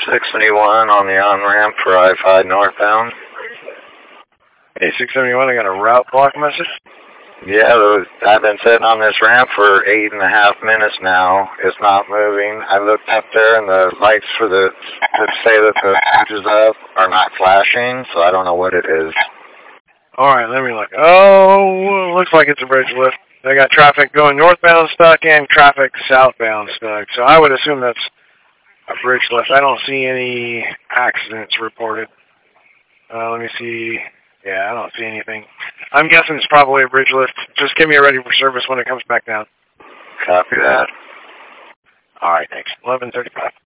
671 on the on-ramp for I-5 northbound. Hey, 671, I got a route block message. Yeah, I've been sitting on this ramp for 8.5 minutes now. It's not moving. I looked up there and the lights for to say that the bridge is up are not flashing, so I don't know what it is. Alright, let me look. Oh, looks like it's a bridge lift. They got traffic going northbound stuck and traffic southbound stuck. So I would assume that's a bridge lift. I don't see any accidents reported. Let me see. Yeah, I don't see anything. I'm guessing it's probably a bridge lift. Just get me ready for service when it comes back down. Copy that. All right, thanks. 11:35.